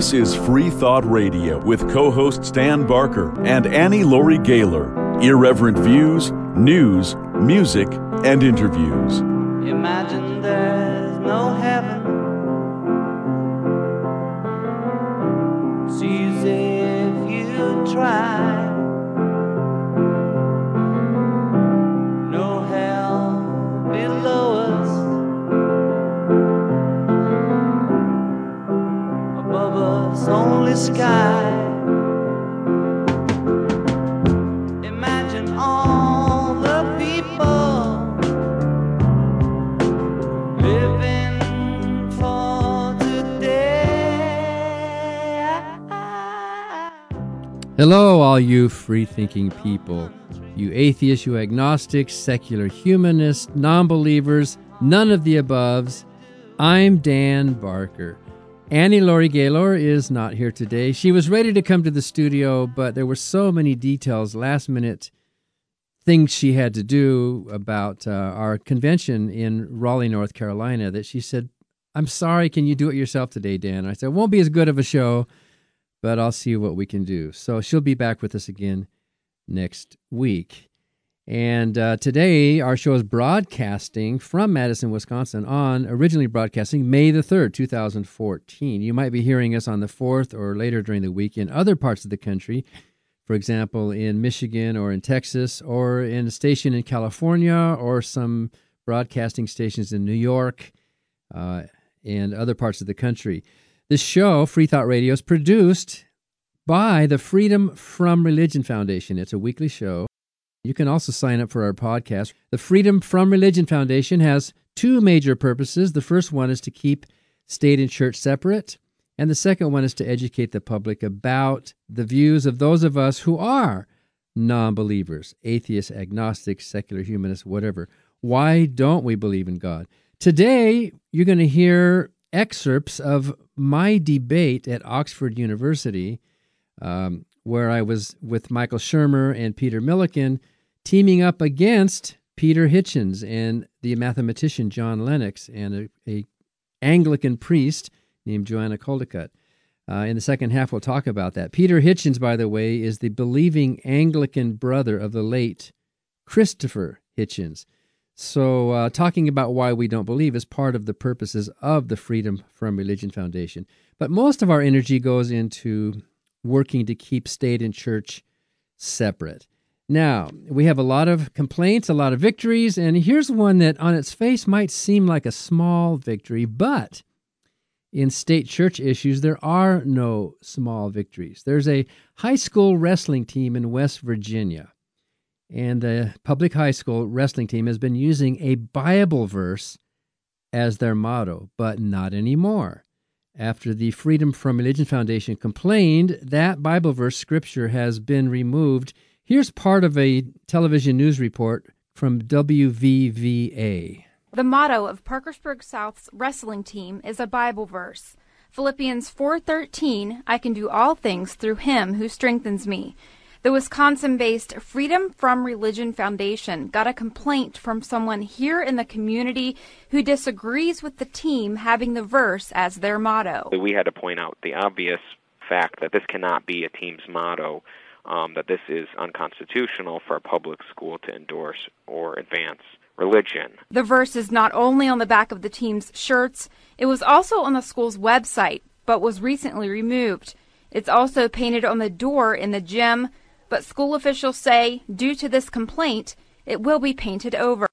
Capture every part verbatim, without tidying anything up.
This is Free Thought Radio with co-hosts Dan Barker and Annie Laurie Gaylor. Irreverent views, news, music, and interviews. Imagine there's no heaven. It's easy if you try. No hell below us. Above us only sky. Imagine all the people living for today. Hello, all you free-thinking people, you atheists, you agnostics, secular humanists, non-believers, none of the aboves. I'm Dan Barker. Annie Laurie Gaylor is not here today. She was ready to come to the studio, but there were so many details, last-minute things she had to do about uh, our convention in Raleigh, North Carolina, that she said, I'm sorry, can you do it yourself today, Dan? I said, it won't be as good of a show, but I'll see what we can do. So she'll be back with us again next week. And uh, today, our show is broadcasting from Madison, Wisconsin, on originally broadcasting May the third, two thousand fourteen. You might be hearing us on the fourth or later during the week in other parts of the country, for example, in Michigan or in Texas or in a station in California or some broadcasting stations in New York uh, and other parts of the country. This show, Free Thought Radio, is produced by the Freedom from Religion Foundation. It's a weekly show. You can also sign up for our podcast. The Freedom from Religion Foundation has two major purposes. The first one is to keep state and church separate, and the second one is to educate the public about the views of those of us who are non-believers, atheists, agnostics, secular humanists, whatever. Why don't we believe in God? Today, you're going to hear excerpts of my debate at Oxford University, um, where I was with Michael Shermer and Peter Milliken, teaming up against Peter Hitchens and the mathematician John Lennox and a, a Anglican priest named Joanna Caldicott. Uh, in the second half, we'll talk about that. Peter Hitchens, by the way, is the believing Anglican brother of the late Christopher Hitchens. So uh, talking about why we don't believe is part of the purposes of the Freedom from Religion Foundation. But most of our energy goes into working to keep state and church separate. Now, we have a lot of complaints, a lot of victories, and here's one that on its face might seem like a small victory, but in state church issues, there are no small victories. There's a high school wrestling team in West Virginia, and the public high school wrestling team has been using a Bible verse as their motto, but not anymore. After the Freedom from Religion Foundation complained, that Bible verse scripture has been removed. Here's part of a television news report from W V V A. The motto of Parkersburg South's wrestling team is a Bible verse. Philippians four thirteen, I can do all things through him who strengthens me. The Wisconsin-based Freedom from Religion Foundation got a complaint from someone here in the community who disagrees with the team having the verse as their motto. We had to point out the obvious fact that this cannot be a team's motto, um, that this is unconstitutional for a public school to endorse or advance religion. The verse is not only on the back of the team's shirts, it was also on the school's website, but was recently removed. It's also painted on the door in the gym, but school officials say, due to this complaint, it will be painted over.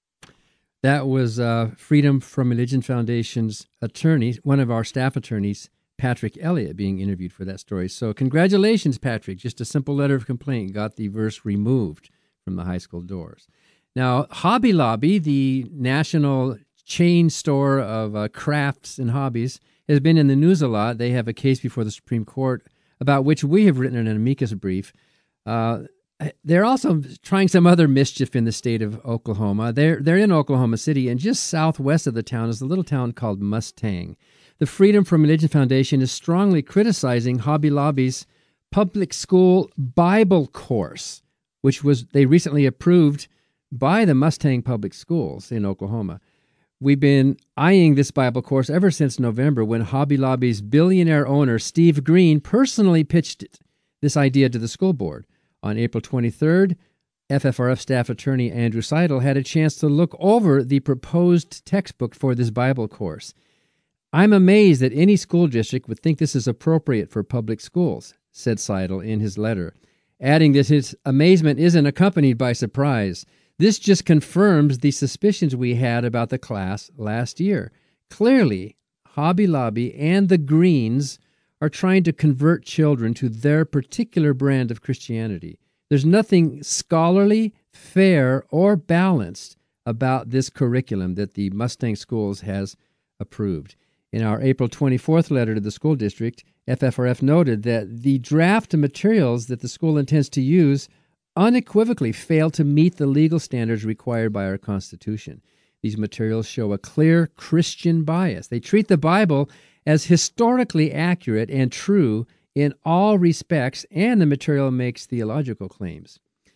That was uh, Freedom from Religion Foundation's attorney, one of our staff attorneys, Patrick Elliott, being interviewed for that story. So congratulations, Patrick. Just a simple letter of complaint got the verse removed from the high school doors. Now, Hobby Lobby, the national chain store of uh, crafts and hobbies, has been in the news a lot. They have a case before the Supreme Court about which we have written an amicus brief. Uh, they're also trying some other mischief in the state of Oklahoma. They're they're in Oklahoma City, and just southwest of the town is a little town called Mustang. The Freedom from Religion Foundation is strongly criticizing Hobby Lobby's public school Bible course, which was they recently approved by the Mustang Public Schools in Oklahoma. We've been eyeing this Bible course ever since November, when Hobby Lobby's billionaire owner, Steve Green, personally pitched it, this idea to the school board. On April twenty-third, F F R F staff attorney Andrew Seidel had a chance to look over the proposed textbook for this Bible course. "I'm amazed that any school district would think this is appropriate for public schools," said Seidel in his letter, adding that his amazement isn't accompanied by surprise. "This just confirms the suspicions we had about the class last year. Clearly, Hobby Lobby and the Greens are trying to convert children to their particular brand of Christianity. There's nothing scholarly, fair, or balanced about this curriculum that the Mustang Schools has approved." In our April twenty-fourth letter to the school district, F F R F noted that the draft materials that the school intends to use unequivocally fail to meet the legal standards required by our Constitution. These materials show a clear Christian bias. They treat the Bible as historically accurate and true in all respects, and the material makes theological claims.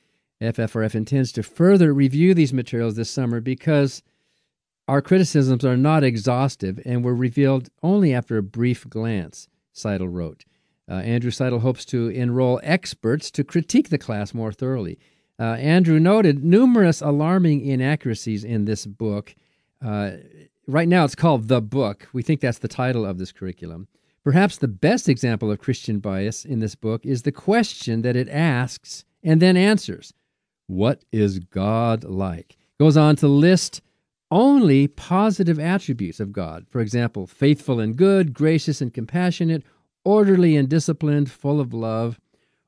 F F R F intends to further review these materials this summer because our criticisms are not exhaustive and were revealed only after a brief glance, Seidel wrote. Uh, Andrew Seidel hopes to enroll experts to critique the class more thoroughly. Uh, Andrew noted numerous alarming inaccuracies in this book. Uh, right now it's called The Book. We think that's the title of this curriculum. Perhaps the best example of Christian bias in this book is the question that it asks and then answers. What is God like? Goes on to list only positive attributes of God. For example, faithful and good, gracious and compassionate, orderly and disciplined, full of love.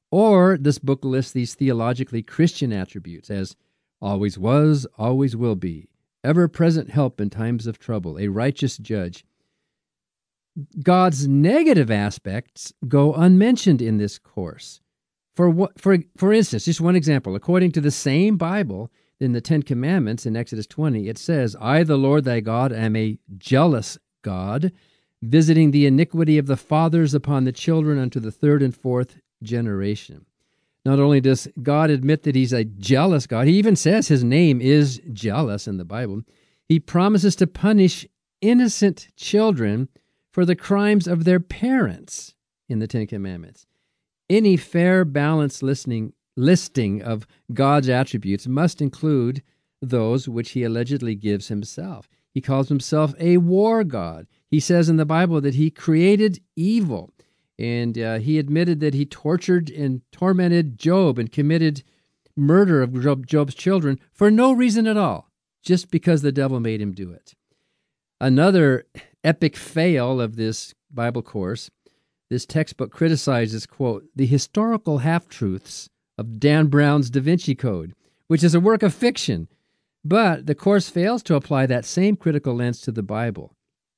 Or this book lists these theologically Christian attributes as always was, always will be, ever-present help in times of trouble, a righteous judge. God's negative aspects go unmentioned in this course. For, what, for, for instance, just one example, according to the same Bible, in the Ten Commandments in Exodus twenty, it says, "I, the Lord thy God, am a jealous God, visiting the iniquity of the fathers upon the children unto the third and fourth generation." Not only does God admit that he's a jealous God, he even says his name is jealous in the Bible. He promises to punish innocent children for the crimes of their parents in the Ten Commandments. Any fair, balanced listening, listing of God's attributes must include those which he allegedly gives himself. He calls himself a war God. He says in the Bible that he created evil, and uh, he admitted that he tortured and tormented Job and committed murder of Job, Job's children for no reason at all, just because the devil made him do it. Another epic fail of this Bible course, this textbook criticizes, quote, the historical half-truths of Dan Brown's Da Vinci Code, which is a work of fiction. But the course fails to apply that same critical lens to the Bible.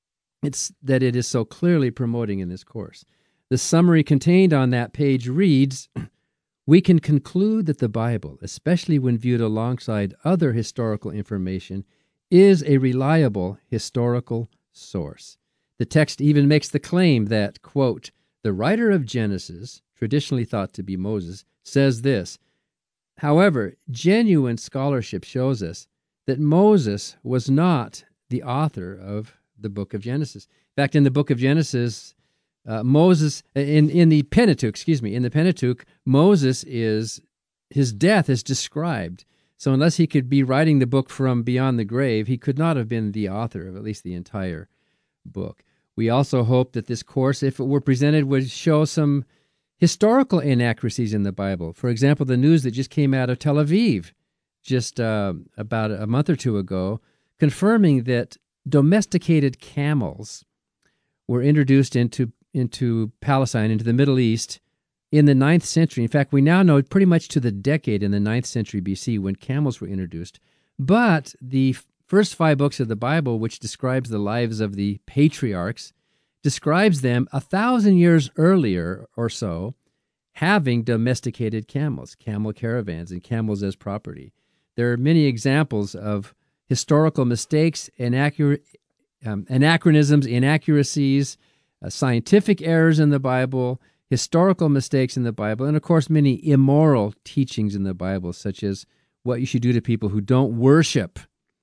It's that it is so clearly promoting in this course. The summary contained on that page reads, "We can conclude that the Bible, especially when viewed alongside other historical information, is a reliable historical source." The text even makes the claim that, quote, "the writer of Genesis, traditionally thought to be Moses, says this. However, genuine scholarship shows us that Moses was not the author of the book of Genesis. In fact, in the book of Genesis, uh, Moses, in, in the Pentateuch, excuse me, in the Pentateuch, Moses is, his death is described. So unless he could be writing the book from beyond the grave, he could not have been the author of at least the entire book. We also hope that this course, if it were presented, would show some historical inaccuracies in the Bible. For example, the news that just came out of Tel Aviv just uh, about a month or two ago, confirming that domesticated camels were introduced into, into Palestine, into the Middle East, in the ninth century. In fact, we now know pretty much to the decade in the ninth century B C when camels were introduced. But the first five books of the Bible, which describes the lives of the patriarchs, describes them a thousand years earlier or so having domesticated camels, camel caravans, and camels as property. There are many examples of historical mistakes, inaccurate, um, anachronisms, inaccuracies, uh, scientific errors in the Bible, historical mistakes in the Bible, and of course many immoral teachings in the Bible, such as what you should do to people who don't worship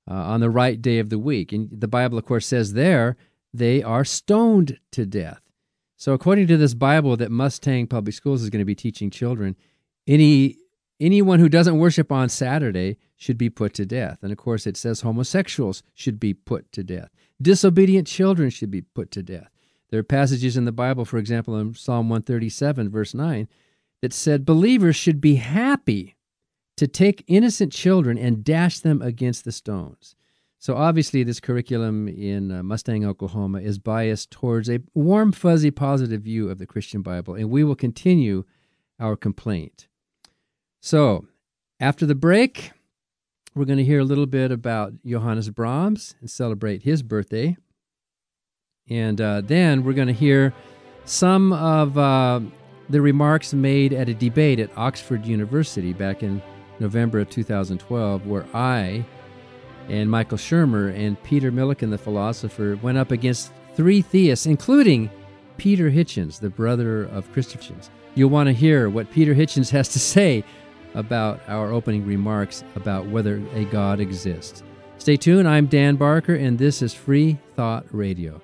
uh, on the right day of the week. And the Bible, of course, says there they are stoned to death. So according to this Bible that Mustang Public Schools is going to be teaching children, any anyone who doesn't worship on Saturday should be put to death. And of course, it says homosexuals should be put to death. Disobedient children should be put to death. There are passages in the Bible, for example, in Psalm one thirty-seven, verse nine, that said believers should be happy to take innocent children and dash them against the stones. So obviously this curriculum in uh, Mustang, Oklahoma is biased towards a warm, fuzzy, positive view of the Christian Bible, and we will continue our complaint. So after the break, we're going to hear a little bit about Johannes Brahms and celebrate his birthday. And uh, then we're going to hear some of uh, the remarks made at a debate at Oxford University back in November of two thousand twelve, where I and Michael Shermer and Peter Milliken, the philosopher, went up against three theists, including Peter Hitchens, the brother of Christopher Hitchens. You'll want to hear what Peter Hitchens has to say about our opening remarks about whether a God exists. Stay tuned. I'm Dan Barker, and this is Free Thought Radio.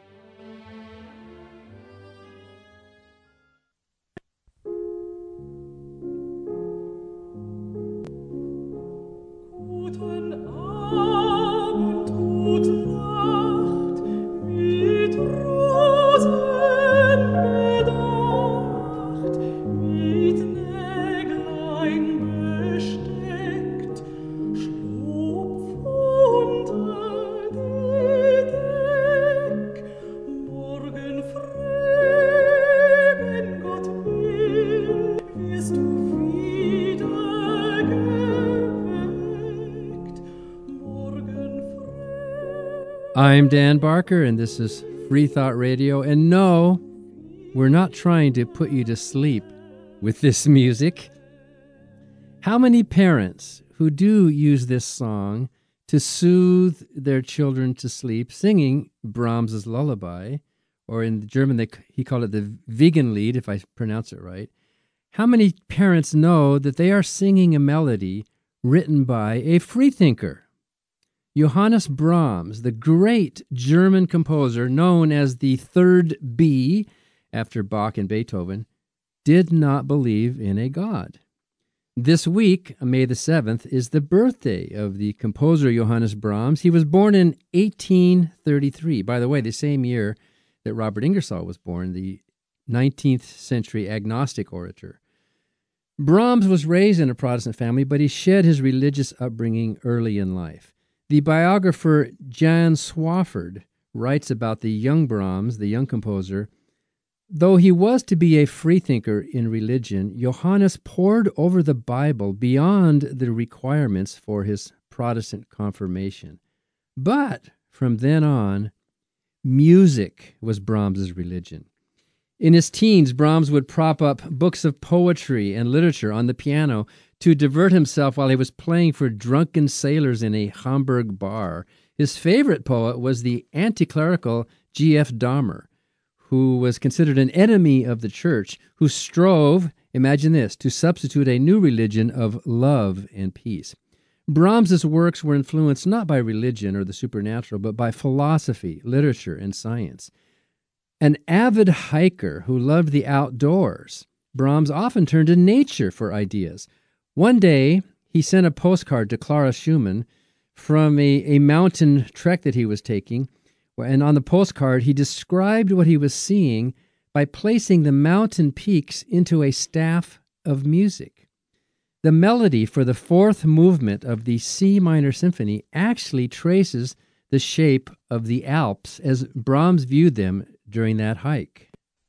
I'm Dan Barker, and this is Free Thought Radio. And no, we're not trying to put you to sleep with this music. How many parents who do use this song to soothe their children to sleep, singing Brahms's lullaby, or in German they, he called it the Wiegenlied, if I pronounce it right. How many parents know that they are singing a melody written by a freethinker? Johannes Brahms, the great German composer known as the Third B, after Bach and Beethoven, did not believe in a God. This week, May the seventh, is the birthday of the composer Johannes Brahms. He was born in eighteen thirty-three. By the way, the same year that Robert Ingersoll was born, the nineteenth century agnostic orator. Brahms was raised in a Protestant family, but he shed his religious upbringing early in life. The biographer Jan Swafford writes about the young Brahms, the young composer. Though he was to be a freethinker in religion, Johannes pored over the Bible beyond the requirements for his Protestant confirmation. But from then on, music was Brahms's religion. In his teens, Brahms would prop up books of poetry and literature on the piano to divert himself while he was playing for drunken sailors in a Hamburg bar. His favorite poet was the anti-clerical G F Dahmer, who was considered an enemy of the church, who strove, imagine this, to substitute a new religion of love and peace. Brahms's works were influenced not by religion or the supernatural, but by philosophy, literature, and science. An avid hiker who loved the outdoors, Brahms often turned to nature for ideas. One day, he sent a postcard to Clara Schumann from a, a mountain trek that he was taking, and on the postcard, he described what he was seeing by placing the mountain peaks into a staff of music. The melody for the fourth movement of the C minor symphony actually traces the shape of the Alps as Brahms viewed them during that hike.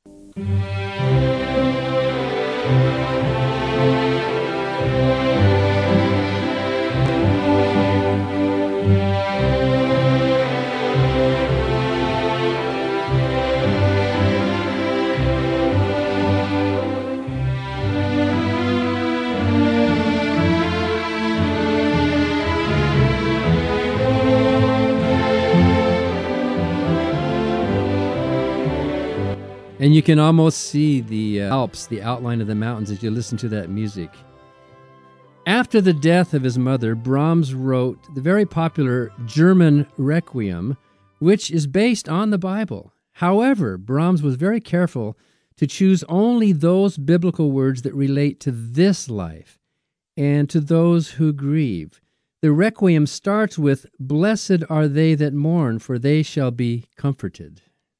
And you can almost see the uh, Alps, the outline of the mountains, as you listen to that music. After the death of his mother, Brahms wrote the very popular German Requiem, which is based on the Bible. However, Brahms was very careful to choose only those biblical words that relate to this life and to those who grieve. The Requiem starts with, "Blessed are they that mourn, for they shall be comforted."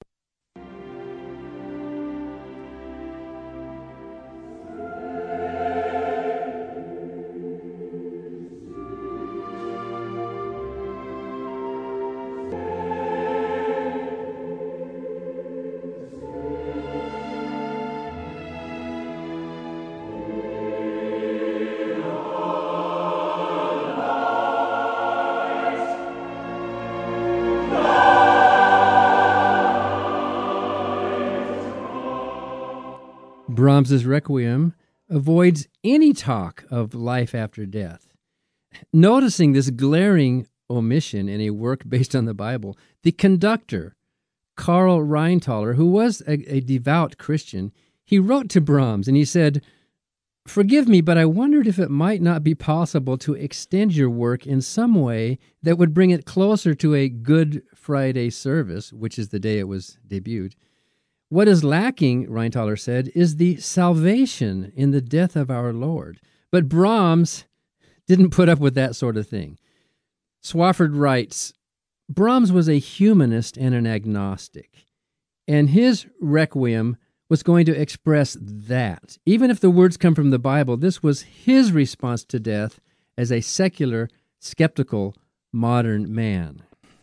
Brahms's Requiem avoids any talk of life after death. Noticing this glaring omission in a work based on the Bible, the conductor, Karl Reintaler, who was a, a devout Christian, he wrote to Brahms and he said, "Forgive me, but I wondered if it might not be possible to extend your work in some way that would bring it closer to a Good Friday service," which is the day it was debuted. "What is lacking," Reintaler said, "is the salvation in the death of our Lord." But Brahms didn't put up with that sort of thing. Swafford writes, Brahms was a humanist and an agnostic, and his Requiem was going to express that. Even if the words come from the Bible, this was his response to death as a secular, skeptical, modern man.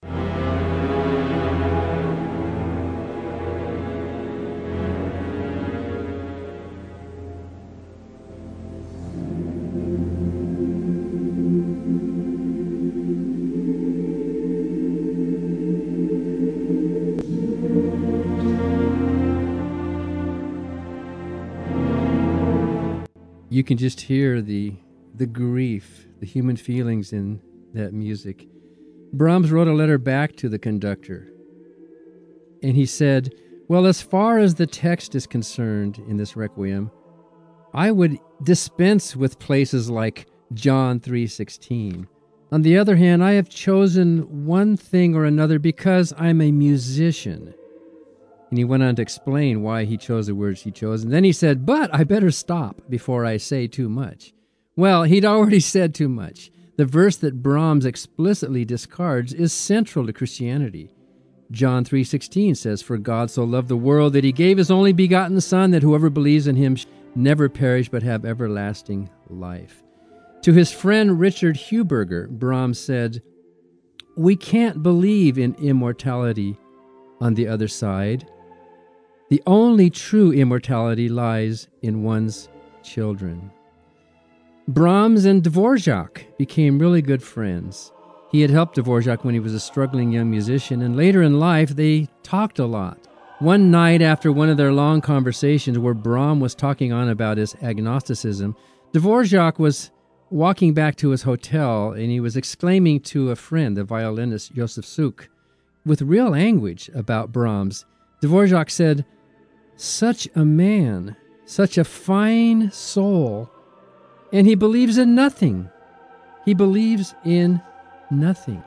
You can just hear the the grief, the human feelings in that music. Brahms wrote a letter back to the conductor, and he said, "Well, as far as the text is concerned in this Requiem, I would dispense with places like John three sixteen. On the other hand, I have chosen one thing or another because I'm a musician." And he went on to explain why he chose the words he chose. And then he said, "But I better stop before I say too much." Well, he'd already said too much. The verse that Brahms explicitly discards is central to Christianity. John three sixteen says, "For God so loved the world that he gave his only begotten Son, that whoever believes in him never perish but have everlasting life." To his friend Richard Huberger, Brahms said, "We can't believe in immortality on the other side. The only true immortality lies in one's children." Brahms and Dvorak became really good friends. He had helped Dvorak when he was a struggling young musician, and later in life they talked a lot. One night after one of their long conversations where Brahms was talking on about his agnosticism, Dvorak was walking back to his hotel and he was exclaiming to a friend, the violinist Josef Suk, with real anguish about Brahms. Dvorak said, "Such a man, such a fine soul, and he believes in nothing. He believes in nothing."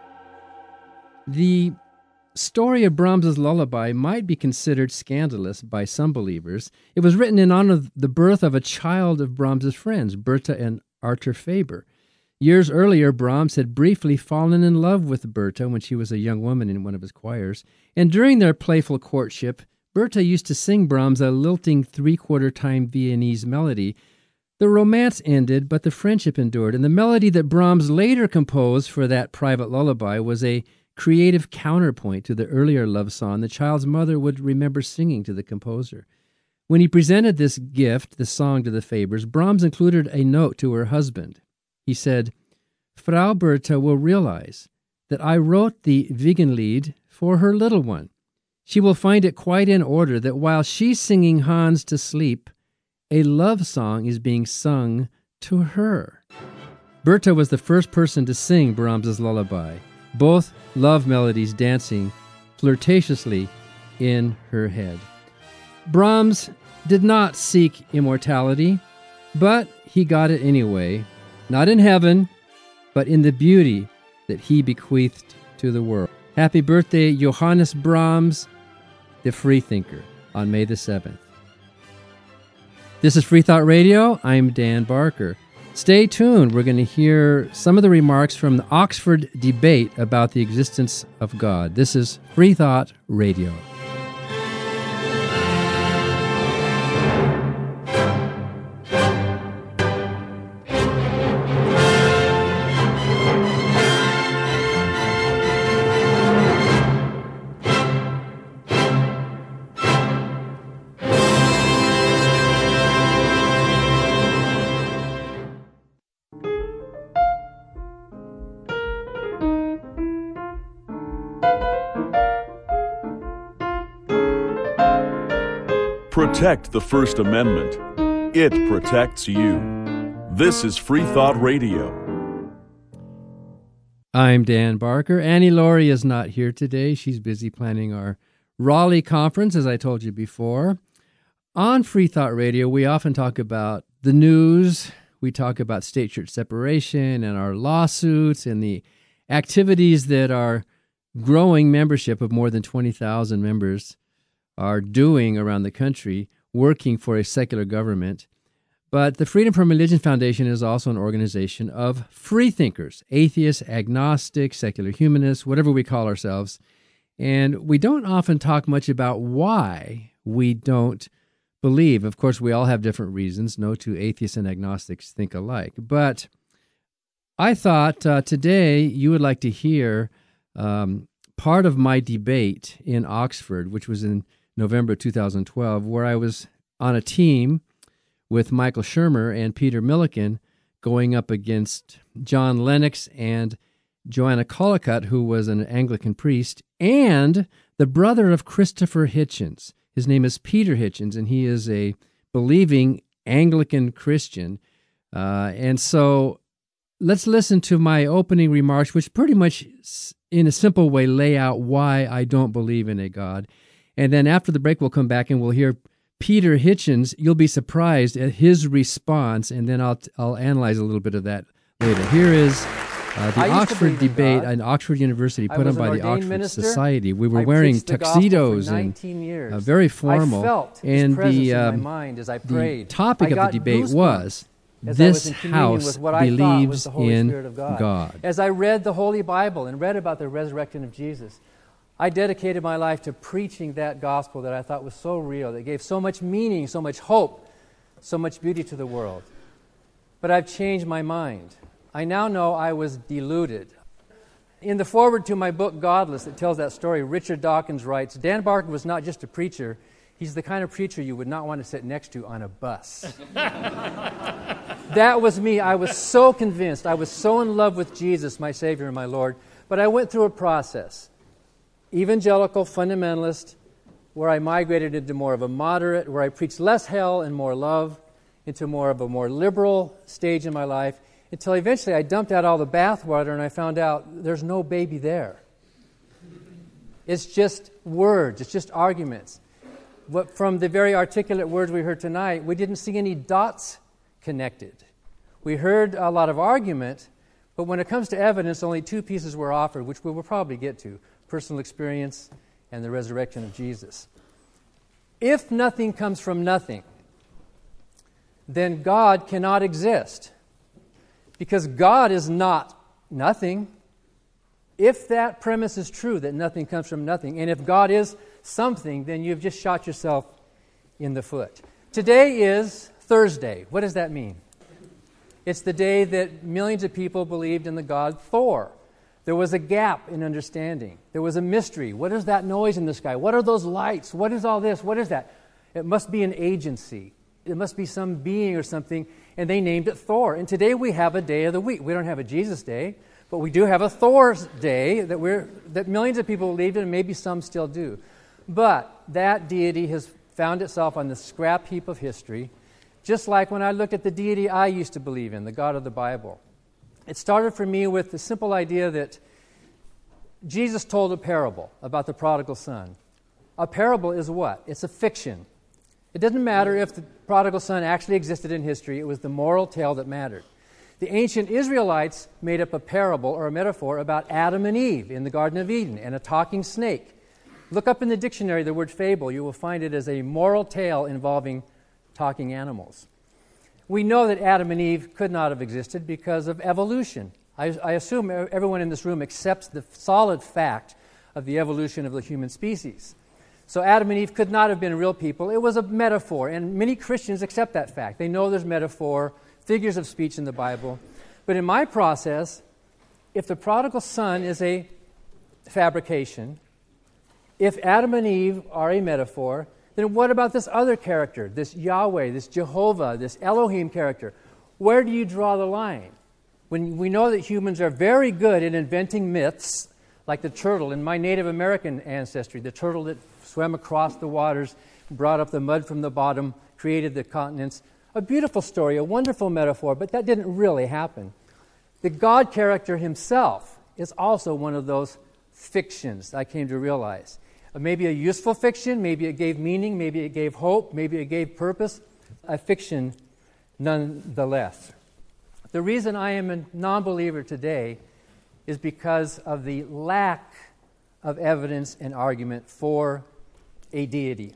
The story of Brahms's lullaby might be considered scandalous by some believers. It was written in honor of the birth of a child of Brahms's friends, Berta and Arthur Faber. Years earlier, Brahms had briefly fallen in love with Berta when she was a young woman in one of his choirs, and during their playful courtship, Berta used to sing Brahms a lilting three-quarter time Viennese melody. The romance ended, but the friendship endured, and the melody that Brahms later composed for that private lullaby was a creative counterpoint to the earlier love song the child's mother would remember singing to the composer. When he presented this gift, the song, to the Fabers, Brahms included a note to her husband. He said, "Frau Berta will realize that I wrote the Wiegenlied for her little one. She will find it quite in order that while she's singing Hans to sleep, a love song is being sung to her." Berta was the first person to sing Brahms's lullaby, both love melodies dancing flirtatiously in her head. Brahms did not seek immortality, but he got it anyway. not in heaven, but in the beauty that he bequeathed to the world. Happy birthday, Johannes Brahms, the freethinker, on May the seventh. This is Free Thought Radio. I'm Dan Barker. Stay tuned. We're going to hear some of the remarks from the Oxford debate about the existence of God. This is Free Thought Radio. Protect the First Amendment. It protects you. This is Free Thought Radio. I'm Dan Barker. Annie Laurie is not here today. She's busy planning our Raleigh conference, as I told you before. On Free Thought Radio, we often talk about the news. We talk about state-church separation and our lawsuits and the activities that our growing membership of more than twenty thousand members are doing around the country, working for a secular government. But the Freedom from Religion Foundation is also an organization of freethinkers, atheists, agnostics, secular humanists, whatever we call ourselves. And we don't often talk much about why we don't believe. Of course, we all have different reasons. No two atheists and agnostics think alike. But I thought uh, today you would like to hear um, part of my debate in Oxford, which was in November two thousand twelve, where I was on a team with Michael Shermer and Peter Milliken going up against John Lennox and Joanna Collicutt, who was an Anglican priest, and the brother of Christopher Hitchens. His name is Peter Hitchens, and he is a believing Anglican Christian. Uh, and so let's listen to my opening remarks, which pretty much, in a simple way, lay out why I don't believe in a God. And then after the break, we'll come back and we'll hear Peter Hitchens. You'll be surprised at his response, and then I'll I'll analyze a little bit of that later. Here is uh, the Oxford debate at Oxford University, put on by the Oxford minister. Society. We were I wearing the tuxedos and uh, very formal. I felt and his the um, in my mind as I prayed. The topic I of the debate was, this house believes in God. God. As I read the Holy Bible and read about the resurrection of Jesus, I dedicated my life to preaching that gospel that I thought was so real, that gave so much meaning, so much hope, so much beauty to the world. But I've changed my mind. I now know I was deluded. In the foreword to my book, Godless, that tells that story, Richard Dawkins writes, Dan Barker was not just a preacher, he's the kind of preacher you would not want to sit next to on a bus. That was me. I was so convinced. I was so in love with Jesus, my Savior and my Lord. But I went through a process. Evangelical, fundamentalist, where I migrated into more of a moderate, where I preached less hell and more love, into more of a more liberal stage in my life, until eventually I dumped out all the bathwater and I found out there's no baby there. It's just words. It's just arguments. What, from the very articulate words we heard tonight, we didn't see any dots connected. We heard a lot of argument, but when it comes to evidence, only two pieces were offered, which we will probably get to: personal experience and the resurrection of Jesus. If nothing comes from nothing, then God cannot exist, because God is not nothing. If that premise is true, that nothing comes from nothing, and if God is something, then you've just shot yourself in the foot. Today is Thursday. What does that mean? It's the day that millions of people believed in the god Thor. There was a gap in understanding. There was a mystery. What is that noise in the sky? What are those lights? What is all this? What is that? It must be an agency. It must be some being or something, and they named it Thor. And today we have a day of the week. We don't have a Jesus Day, but we do have a Thor's Day that we're that millions of people believed in, and maybe some still do. But that deity has found itself on the scrap heap of history, just like when I looked at the deity I used to believe in, the God of the Bible. It started for me with the simple idea that Jesus told a parable about the prodigal son. A parable is what? It's a fiction. It doesn't matter if the prodigal son actually existed in history. It was the moral tale that mattered. The ancient Israelites made up a parable or a metaphor about Adam and Eve in the Garden of Eden and a talking snake. Look up in the dictionary the word fable. You will find it as a moral tale involving talking animals. We know that Adam and Eve could not have existed because of evolution. I, I assume everyone in this room accepts the solid fact of the evolution of the human species. So Adam and Eve could not have been real people. It was a metaphor, and many Christians accept that fact. They know there's metaphor, figures of speech in the Bible. But in my process, if the prodigal son is a fabrication, if Adam and Eve are a metaphor, then what about this other character, this Yahweh, this Jehovah, this Elohim character? Where do you draw the line? When we know that humans are very good at inventing myths, like the turtle in my Native American ancestry, the turtle that swam across the waters, brought up the mud from the bottom, created the continents. A beautiful story, a wonderful metaphor, but that didn't really happen. The God character himself is also one of those fictions I came to realize. Maybe a useful fiction, maybe it gave meaning, maybe it gave hope, maybe it gave purpose. A fiction nonetheless. The reason I am a non-believer today is because of the lack of evidence and argument for a deity.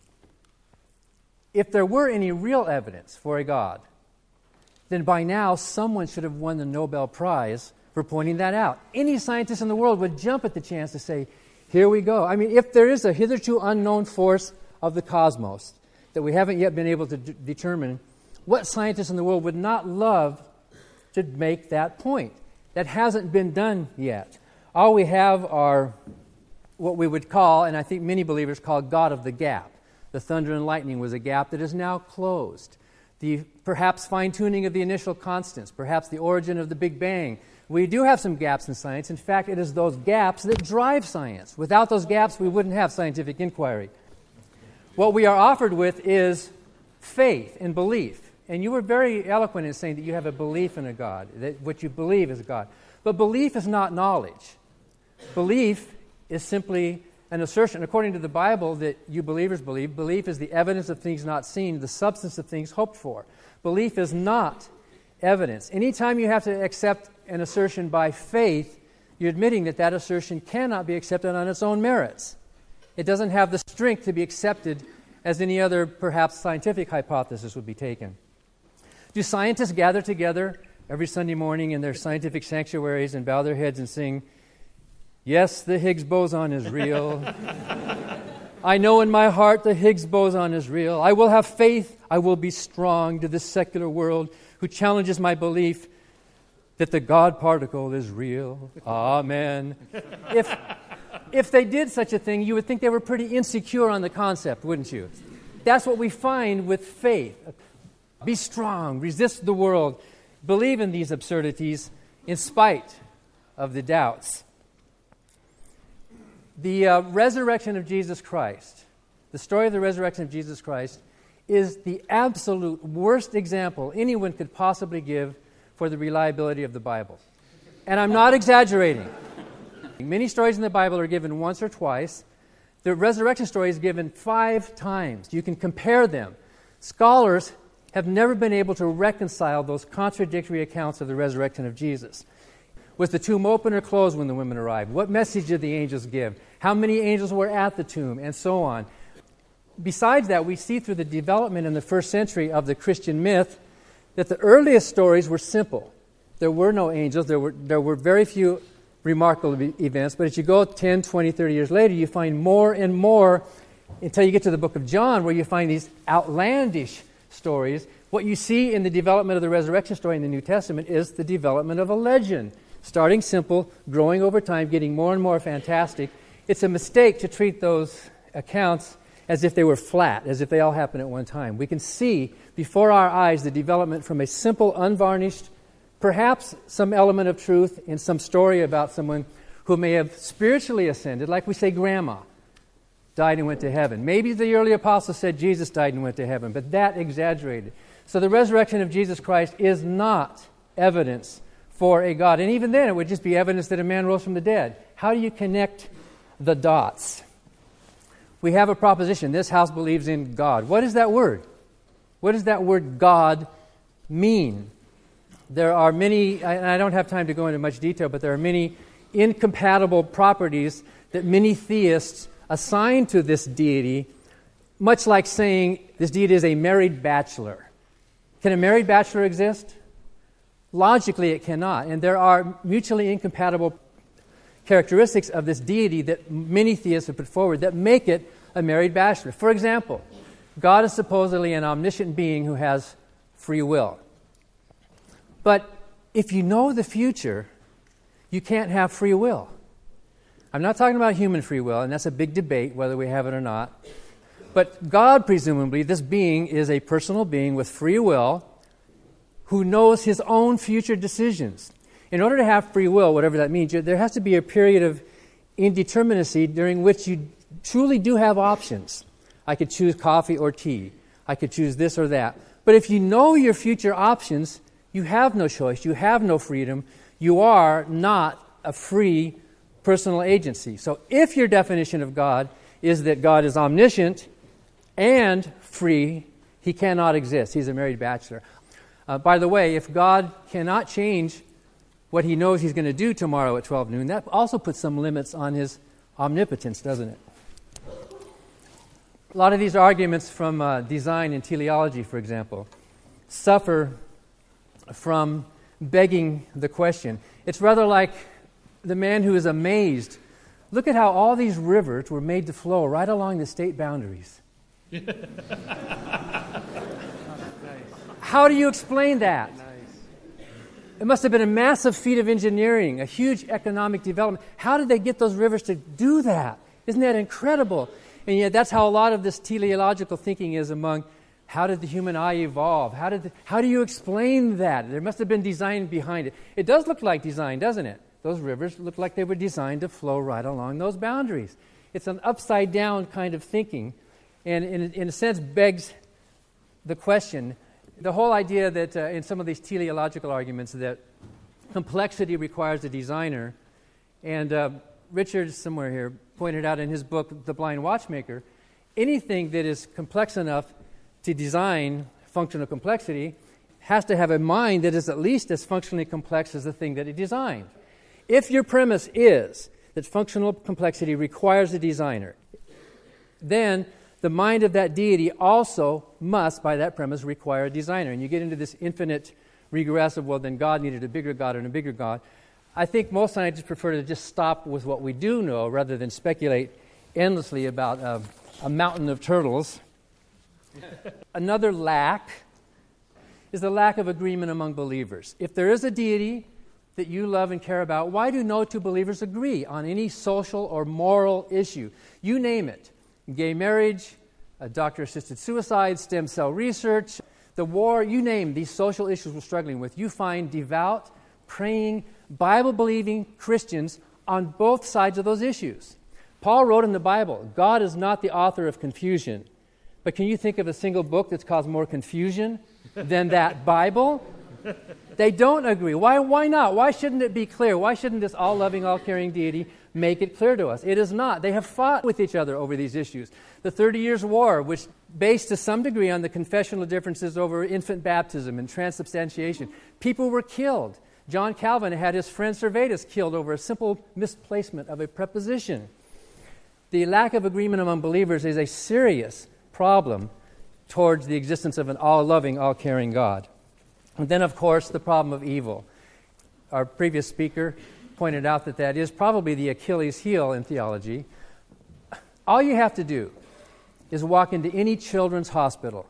If there were any real evidence for a God, then by now someone should have won the Nobel Prize for pointing that out. Any scientist in the world would jump at the chance to say, here we go. I mean, if there is a hitherto unknown force of the cosmos that we haven't yet been able to d- determine, what scientist in the world would not love to make that point? That hasn't been done yet. All we have are what we would call, and I think many believers call, God of the gap. The thunder and lightning was a gap that is now closed. The perhaps fine-tuning of the initial constants, perhaps the origin of the Big Bang. We do have some gaps in science. In fact, it is those gaps that drive science. Without those gaps, we wouldn't have scientific inquiry. What we are offered with is faith and belief. And you were very eloquent in saying that you have a belief in a God, that what you believe is a God. But belief is not knowledge. Belief is simply an assertion, according to the Bible, that you believers believe. Belief is the evidence of things not seen, the substance of things hoped for. Belief is not evidence. Anytime you have to accept an assertion by faith, you're admitting that that assertion cannot be accepted on its own merits. It doesn't have the strength to be accepted as any other, perhaps, scientific hypothesis would be taken. Do scientists gather together every Sunday morning in their scientific sanctuaries and bow their heads and sing, "Yes, the Higgs boson is real. I know in my heart the Higgs boson is real. I will have faith. I will be strong to this secular world who challenges my belief that the God particle is real. Amen." If, if they did such a thing, you would think they were pretty insecure on the concept, wouldn't you? That's what we find with faith. Be strong, resist the world, believe in these absurdities in spite of the doubts. The uh, resurrection of Jesus Christ, the story of the resurrection of Jesus Christ, is the absolute worst example anyone could possibly give for the reliability of the Bible. And I'm not exaggerating. Many stories in the Bible are given once or twice. The resurrection story is given five times. You can compare them. Scholars have never been able to reconcile those contradictory accounts of the resurrection of Jesus. Was the tomb open or closed when the women arrived? What message did the angels give? How many angels were at the tomb? And so on. Besides that, we see through the development in the first century of the Christian myth that the earliest stories were simple. There were no angels. There were, there were very few remarkable events. But as you go ten, twenty, thirty years later, you find more and more until you get to the book of John, where you find these outlandish stories. What you see in the development of the resurrection story in the New Testament is the development of a legend. Starting simple, growing over time, getting more and more fantastic. It's a mistake to treat those accounts as if they were flat, as if they all happened at one time. We can see before our eyes the development from a simple, unvarnished, perhaps some element of truth in some story about someone who may have spiritually ascended, like we say grandma died and went to heaven. Maybe the early apostles said Jesus died and went to heaven, but that exaggerated. So the resurrection of Jesus Christ is not evidence for a God. And even then, it would just be evidence that a man rose from the dead. How do you connect the dots? We have a proposition. This house believes in God. What is that word? What does that word God mean? there are many, and I don't have time to go into much detail, but there are many incompatible properties that many theists assign to this deity, much like saying this deity is a married bachelor. Can a married bachelor exist? Logically, it cannot. And there are mutually incompatible characteristics of this deity that many theists have put forward that make it a married bachelor. For example, God is supposedly an omniscient being who has free will. But if you know the future, you can't have free will. I'm not talking about human free will, and that's a big debate whether we have it or not. But God, presumably, this being is a personal being with free will who knows his own future decisions. In order to have free will, whatever that means, there has to be a period of indeterminacy during which you truly do have options. I could choose coffee or tea. I could choose this or that. But if you know your future options, you have no choice. You have no freedom. You are not a free personal agency. So if your definition of God is that God is omniscient and free, he cannot exist. He's a married bachelor. Uh, by the way, if God cannot change what he knows he's going to do tomorrow at twelve noon, that also puts some limits on his omnipotence, doesn't it? A lot of these arguments from uh, design and teleology, for example, suffer from begging the question. It's rather like the man who is amazed. Look at how all these rivers were made to flow right along the state boundaries. How do you explain that? It must have been a massive feat of engineering, a huge economic development. How did they get those rivers to do that? Isn't that incredible? And yet that's how a lot of this teleological thinking is among how did the human eye evolve? How did the, how do you explain that? There must have been design behind it. It does look like design, doesn't it? Those rivers look like they were designed to flow right along those boundaries. It's an upside-down kind of thinking, and in, in a sense begs the question. The whole idea that uh, in some of these teleological arguments that complexity requires a designer, and uh, Richard, somewhere here, pointed out in his book, The Blind Watchmaker, anything that is complex enough to design functional complexity has to have a mind that is at least as functionally complex as the thing that it designed. If your premise is that functional complexity requires a designer, then the mind of that deity also must, by that premise, require a designer. And you get into this infinite regress of, well, then God needed a bigger God and a bigger God. I think most scientists prefer to just stop with what we do know rather than speculate endlessly about uh, a mountain of turtles. Another lack is the lack of agreement among believers. If there is a deity that you love and care about, why do no two believers agree on any social or moral issue? You name it. Gay marriage, uh, doctor-assisted suicide, stem cell research, the war, you name these social issues we're struggling with. You find devout, praying, Bible-believing Christians on both sides of those issues. Paul wrote in the Bible, God is not the author of confusion. But can you think of a single book that's caused more confusion than that Bible? They don't agree. Why, why not? Why shouldn't it be clear? Why shouldn't this all-loving, all-caring deity make it clear to us? It is not. They have fought with each other over these issues. The Thirty Years' War, which based to some degree on the confessional differences over infant baptism and transubstantiation, people were killed. John Calvin had his friend Servetus killed over a simple misplacement of a preposition. The lack of agreement among believers is a serious problem towards the existence of an all-loving, all-caring God. And then, of course, the problem of evil. Our previous speaker pointed out that that is probably the Achilles heel in theology. All you have to do is walk into any children's hospital,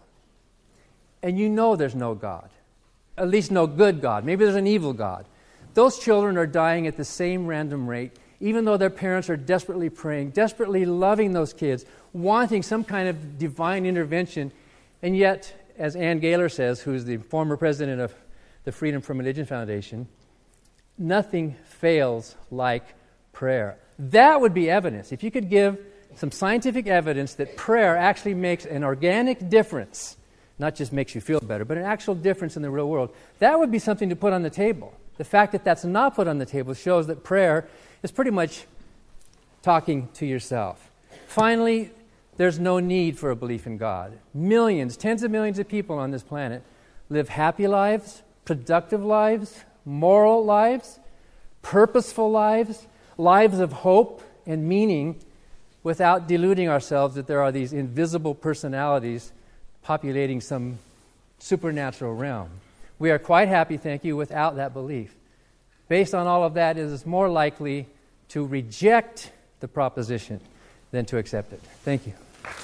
and you know there's no God. At least no good God. Maybe there's an evil God. Those children are dying at the same random rate, even though their parents are desperately praying, desperately loving those kids, wanting some kind of divine intervention. And yet, as Ann Gaylor says, who's the former president of the Freedom from Religion Foundation, nothing fails like prayer. That would be evidence. If you could give some scientific evidence that prayer actually makes an organic difference, not just makes you feel better, but an actual difference in the real world, that would be something to put on the table. The fact that that's not put on the table shows that prayer is pretty much talking to yourself. Finally, there's no need for a belief in God. Millions, tens of millions of people on this planet live happy lives, productive lives, moral lives, purposeful lives, lives of hope and meaning, without deluding ourselves that there are these invisible personalities populating some supernatural realm. We are quite happy, thank you, without that belief. Based on all of that, it is more likely to reject the proposition than to accept it. Thank you.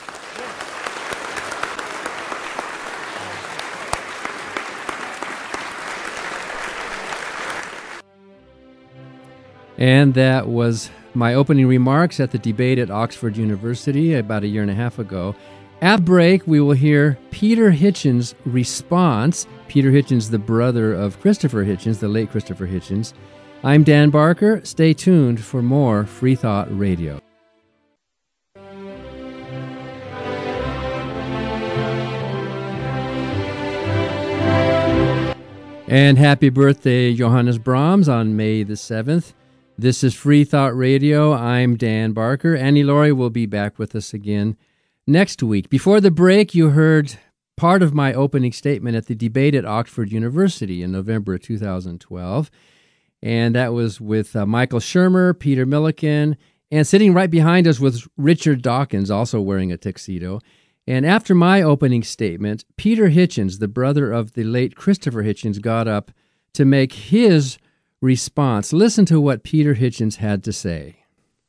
And that was my opening remarks at the debate at Oxford University about a year and a half ago. At break, we will hear Peter Hitchens' response. Peter Hitchens, the brother of Christopher Hitchens, the late Christopher Hitchens. I'm Dan Barker. Stay tuned for more Free Thought Radio. And happy birthday, Johannes Brahms, on May the seventh. This is Free Thought Radio. I'm Dan Barker. Annie Laurie will be back with us again next week. Before the break, you heard part of my opening statement at the debate at Oxford University in November of two thousand twelve. And that was with uh, Michael Shermer, Peter Milliken, and sitting right behind us was Richard Dawkins, also wearing a tuxedo. And after my opening statement, Peter Hitchens, the brother of the late Christopher Hitchens, got up to make his response. Listen to what Peter Hitchens had to say.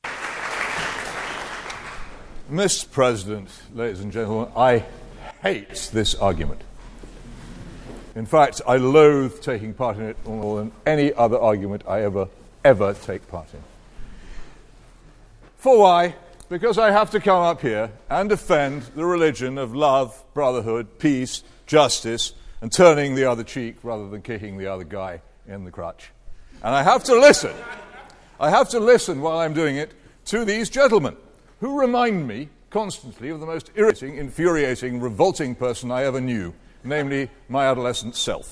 Mister President, ladies and gentlemen, I hate this argument. In fact, I loathe taking part in it more than any other argument I ever, ever take part in. For why? Because I have to come up here and defend the religion of love, brotherhood, peace, justice, and turning the other cheek rather than kicking the other guy in the crotch. And I have to listen. I have to listen while I'm doing it to these gentlemen who remind me constantly of the most irritating, infuriating, revolting person I ever knew, namely my adolescent self.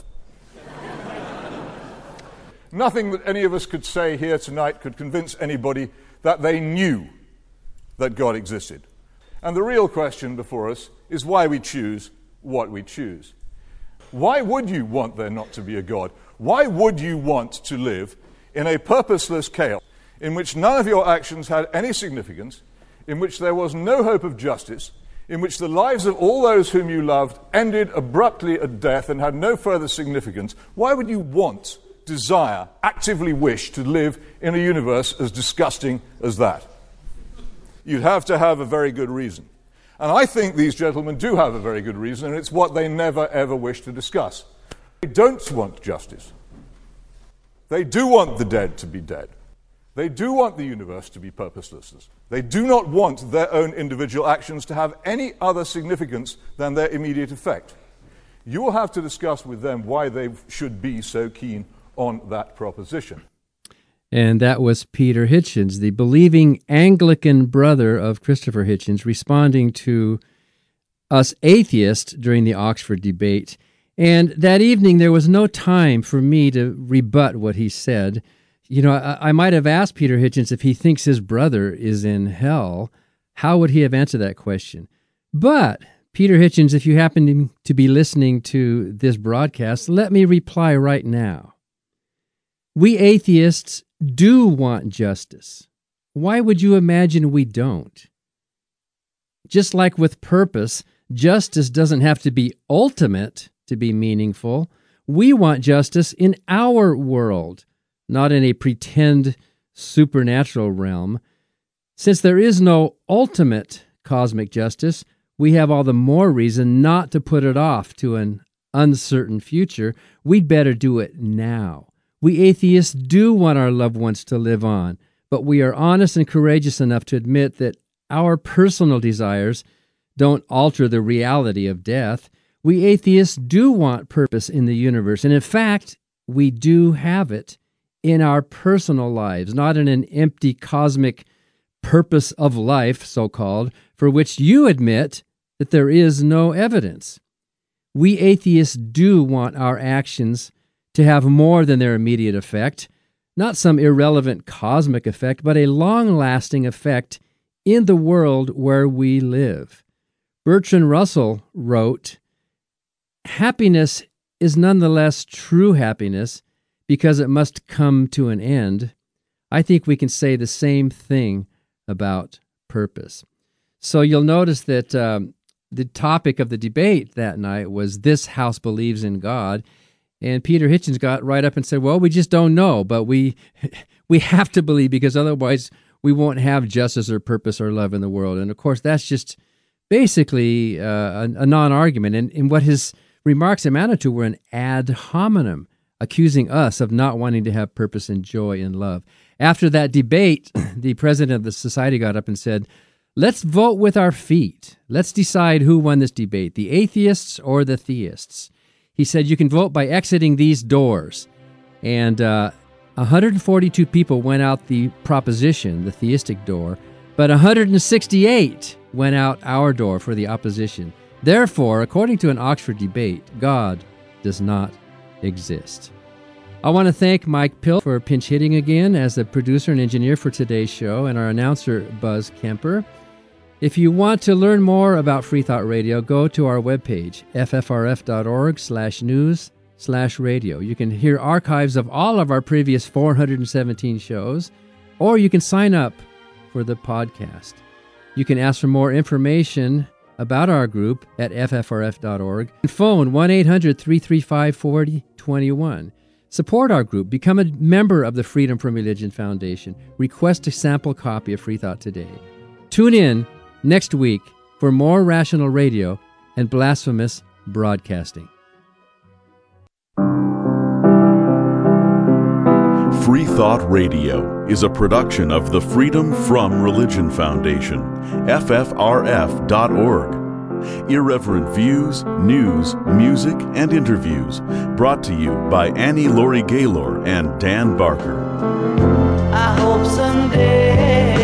Nothing that any of us could say here tonight could convince anybody that they knew that God existed. And the real question before us is why we choose what we choose. Why would you want there not to be a God? Why would you want to live in a purposeless chaos in which none of your actions had any significance, in which there was no hope of justice, in which the lives of all those whom you loved ended abruptly at death and had no further significance? Why would you want, desire, actively wish to live in a universe as disgusting as that? You'd have to have a very good reason. And I think these gentlemen do have a very good reason, and it's what they never, ever wish to discuss. They don't want justice. They do want the dead to be dead. They do want the universe to be purposeless. They do not want their own individual actions to have any other significance than their immediate effect. You will have to discuss with them why they should be so keen on that proposition. And that was Peter Hitchens, the believing Anglican brother of Christopher Hitchens, responding to us atheists during the Oxford debate. And that evening, there was no time for me to rebut what he said. You know, I, I might have asked Peter Hitchens if he thinks his brother is in hell. How would he have answered that question? But, Peter Hitchens, if you happen to be listening to this broadcast, let me reply right now. We atheists do want justice. Why would you imagine we don't? Just like with purpose, justice doesn't have to be ultimate to be meaningful. We want justice in our world, not in a pretend supernatural realm. Since there is no ultimate cosmic justice, we have all the more reason not to put it off to an uncertain future. We'd better do it now. We atheists do want our loved ones to live on, but we are honest and courageous enough to admit that our personal desires don't alter the reality of death. We atheists do want purpose in the universe, and in fact, we do have it in our personal lives, not in an empty cosmic purpose of life, so-called, for which you admit that there is no evidence. We atheists do want our actions to have more than their immediate effect, not some irrelevant cosmic effect, but a long-lasting effect in the world where we live. Bertrand Russell wrote, "Happiness is nonetheless true happiness because it must come to an end, I think we can say the same thing about purpose. So you'll notice that um, the topic of the debate that night was "This house believes in God," and Peter Hitchens got right up and said, "Well, we just don't know, but we we have to believe because otherwise we won't have justice or purpose or love in the world." And of course, that's just basically uh, a, a non-argument. And, and what his remarks amounted to were an ad hominem, accusing us of not wanting to have purpose and joy and love. After that debate, the president of the society got up and said, "Let's vote with our feet. Let's decide who won this debate, the atheists or the theists." He said, "You can vote by exiting these doors." And uh, one hundred forty-two people went out the proposition, the theistic door, but one hundred sixty-eight went out our door for the opposition. Therefore, according to an Oxford debate, God does not exist. I want to thank Mike Pill for pinch hitting again as the producer and engineer for today's show, and our announcer, Buzz Kemper. If you want to learn more about Free Thought Radio, go to our webpage, ffrf.org slash news slash radio. You can hear archives of all of our previous four hundred seventeen shows, or you can sign up for the podcast. You can ask for more information about our group at f f r f dot org and phone one eight hundred, three three five, four zero two one. Support our group. Become a member of the Freedom from Religion Foundation. Request a sample copy of Free Thought today. Tune in next week for more rational radio and blasphemous broadcasting. Free Thought Radio is a production of the Freedom from Religion Foundation, f f r f dot org. Irreverent views, news, music, and interviews brought to you by Annie Laurie Gaylor and Dan Barker. I hope someday